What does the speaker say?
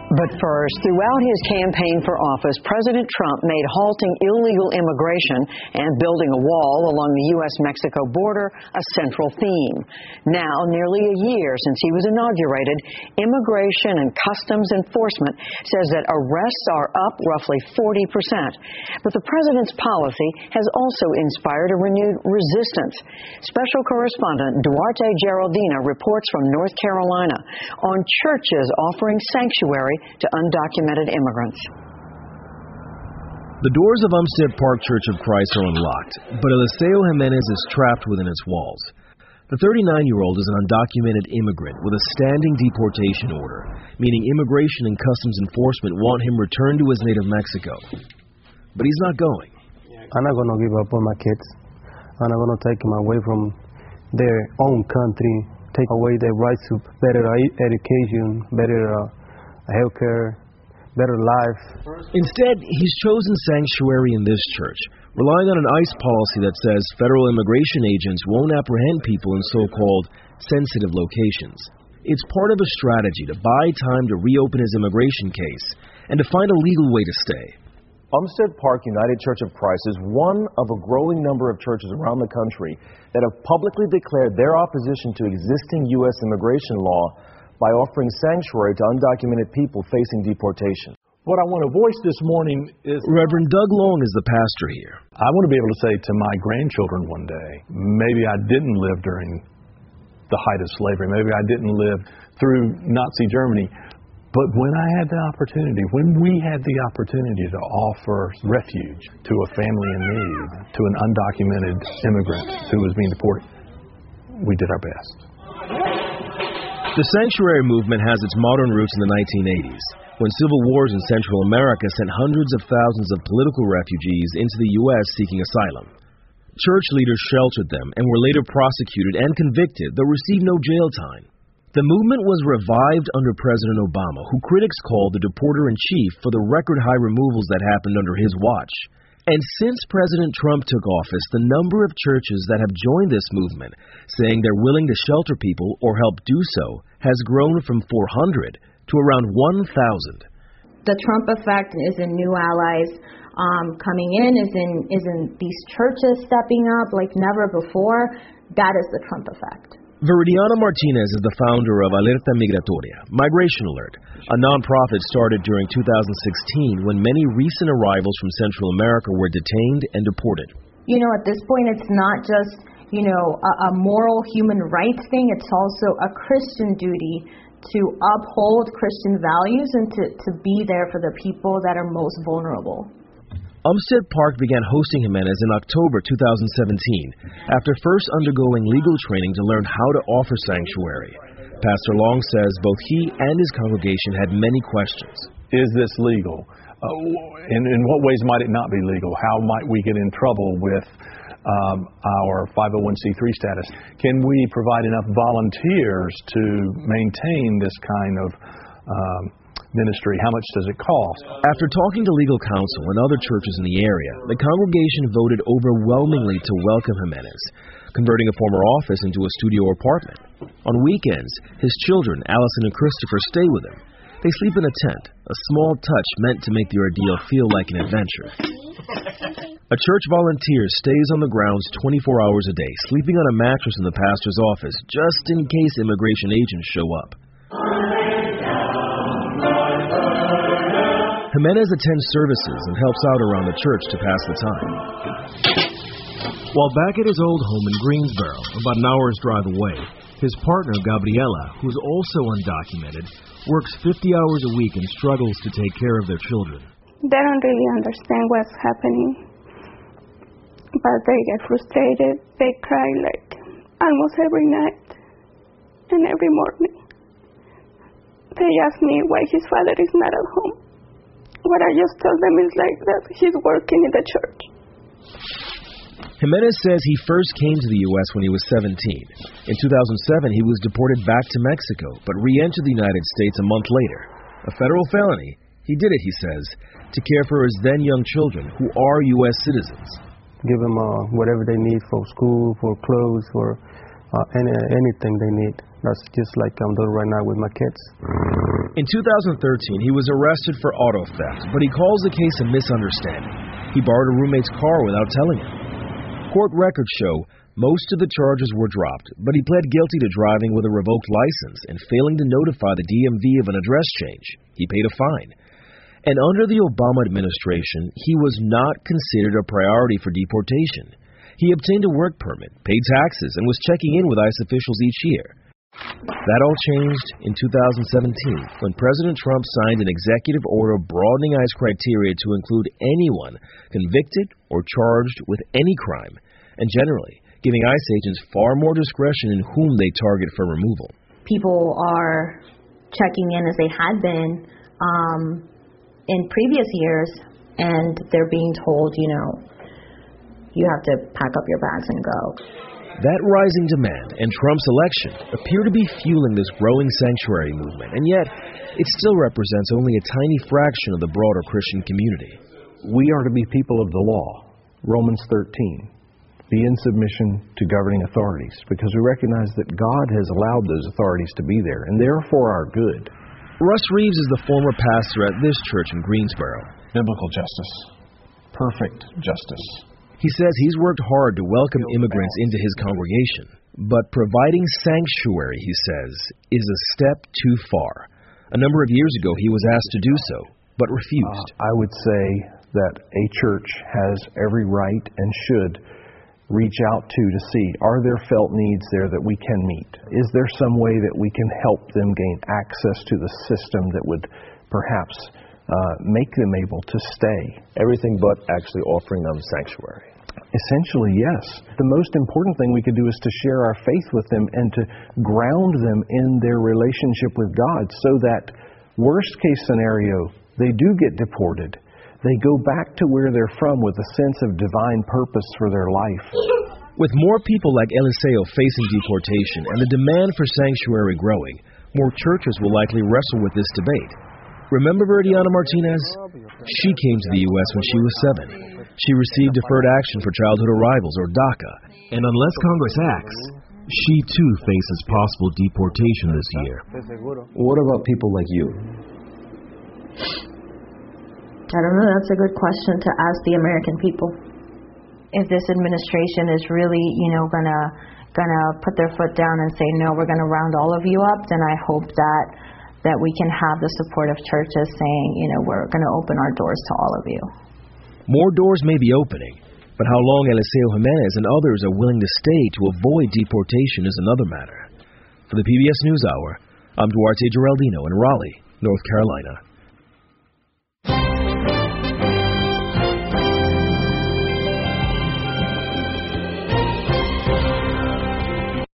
But first, throughout his campaign for office, President Trump made halting illegal immigration and building a wall along the U.S.-Mexico border a central theme. Now, nearly a year since he was inaugurated, Immigration and Customs Enforcement says that arrests are up roughly 40%. But the president's policy has also inspired a renewed resistance. Special correspondent Duarte Geraldina reports from North Carolina on churches offering sanctuary to undocumented immigrants. The doors of Umstead Park Church of Christ are unlocked, but Eliseo Jimenez is trapped within its walls. The 39-year-old is an undocumented immigrant with a standing deportation order, meaning Immigration and Customs Enforcement want him returned to his native Mexico. But he's not going. I'm not going to give up on my kids. I'm not going to take them away from their own country, take away their rights to better education, better healthcare, better life. Instead, he's chosen sanctuary in this church, relying on an ICE policy that says federal immigration agents won't apprehend people in so-called sensitive locations. It's part of a strategy to buy time to reopen his immigration case and to find a legal way to stay. Umstead Park United Church of Christ is one of a growing number of churches around the country that have publicly declared their opposition to existing U.S. immigration law by offering sanctuary to undocumented people facing deportation. What I want to voice this morning is... Reverend Doug Long is the pastor here. I want to be able to say to my grandchildren one day, maybe I didn't live during the height of slavery, maybe I didn't live through Nazi Germany, but when I had the opportunity, when we had the opportunity to offer refuge to a family in need, to an undocumented immigrant who was being deported, we did our best. The sanctuary movement has its modern roots in the 1980s, when civil wars in Central America sent hundreds of thousands of political refugees into the U.S. seeking asylum. Church leaders sheltered them and were later prosecuted and convicted, though received no jail time. The movement was revived under President Obama, who critics called the deporter-in-chief for the record-high removals that happened under his watch. And since President Trump took office, the number of churches that have joined this movement, saying they're willing to shelter people or help do so, has grown from 400 to around 1,000. The Trump effect is in new allies coming in, is in these churches stepping up like never before. That is the Trump effect. Viridiana Martinez is the founder of Alerta Migratoria, Migration Alert, a nonprofit started during 2016 when many recent arrivals from Central America were detained and deported. You know, at this point, it's not just, a moral human rights thing. It's also a Christian duty to uphold Christian values and to be there for the people that are most vulnerable. Umstead Park began hosting Jimenez in October 2017, after first undergoing legal training to learn how to offer sanctuary. Pastor Long says both he and his congregation had many questions. Is this legal? In what ways might it not be legal? How might we get in trouble with our 501c3 status? Can we provide enough volunteers to maintain this kind of ministry? How much does it cost? After talking to legal counsel and other churches in the area, the congregation voted overwhelmingly to welcome Jimenez, converting a former office into a studio apartment. On weekends, his children, Allison and Christopher, stay with him. They sleep in a tent, a small touch meant to make the ordeal feel like an adventure. A church volunteer stays on the grounds 24 hours a day, sleeping on a mattress in the pastor's office, just in case immigration agents show up. Jimenez attends services and helps out around the church to pass the time. While back at his old home in Greensboro, about an hour's drive away, his partner, Gabriela, who's also undocumented, works 50 hours a week and struggles to take care of their children. They don't really understand what's happening, but they get frustrated. They cry like almost every night and every morning. They ask me why his father is not at home. What I just tell them is like that he's working in the church. Jimenez says he first came to the U.S. when he was 17. In 2007, he was deported back to Mexico, but re-entered the United States a month later. A federal felony. He did it, he says, to care for his then young children, who are U.S. citizens. Give them whatever they need for school, for clothes, for anything they need. That's just like I'm doing right now with my kids. In 2013, he was arrested for auto theft, but he calls the case a misunderstanding. He borrowed a roommate's car without telling him. Court records show most of the charges were dropped, but he pled guilty to driving with a revoked license and failing to notify the DMV of an address change. He paid a fine. And under the Obama administration, he was not considered a priority for deportation. He obtained a work permit, paid taxes, and was checking in with ICE officials each year. That all changed in 2017 when President Trump signed an executive order broadening ICE criteria to include anyone convicted or charged with any crime, and generally giving ICE agents far more discretion in whom they target for removal. People are checking in as they had been in previous years, and they're being told, you have to pack up your bags and go. That rising demand and Trump's election appear to be fueling this growing sanctuary movement, and yet it still represents only a tiny fraction of the broader Christian community. We are to be people of the law. Romans 13. Be in submission to governing authorities, because we recognize that God has allowed those authorities to be there, and they're for our good. Russ Reeves is the former pastor at this church in Greensboro. Biblical justice. Perfect justice. He says he's worked hard to welcome immigrants into his congregation, but providing sanctuary, he says, is a step too far. A number of years ago, he was asked to do so, but refused. I would say that a church has every right and should reach out to see, are there felt needs there that we can meet? Is there some way that we can help them gain access to the system that would perhaps make them able to stay? Everything but actually offering them sanctuary. Essentially, yes. The most important thing we could do is to share our faith with them and to ground them in their relationship with God, so that worst case scenario, they do get deported. They go back to where they're from with a sense of divine purpose for their life. With more people like Eliseo facing deportation and the demand for sanctuary growing, more churches will likely wrestle with this debate. Remember Veridiana Martinez? She came to the U.S. when she was 7. She received Deferred Action for Childhood Arrivals, or DACA. And unless Congress acts, she too faces possible deportation this year. What about people like you? I don't know. That's a good question to ask the American people. If this administration is really, gonna put their foot down and say, no, we're gonna round all of you up, then I hope that we can have the support of churches saying, we're gonna open our doors to all of you. More doors may be opening, but how long Eliseo Jimenez and others are willing to stay to avoid deportation is another matter. For the PBS NewsHour, I'm Duarte Geraldino in Raleigh, North Carolina.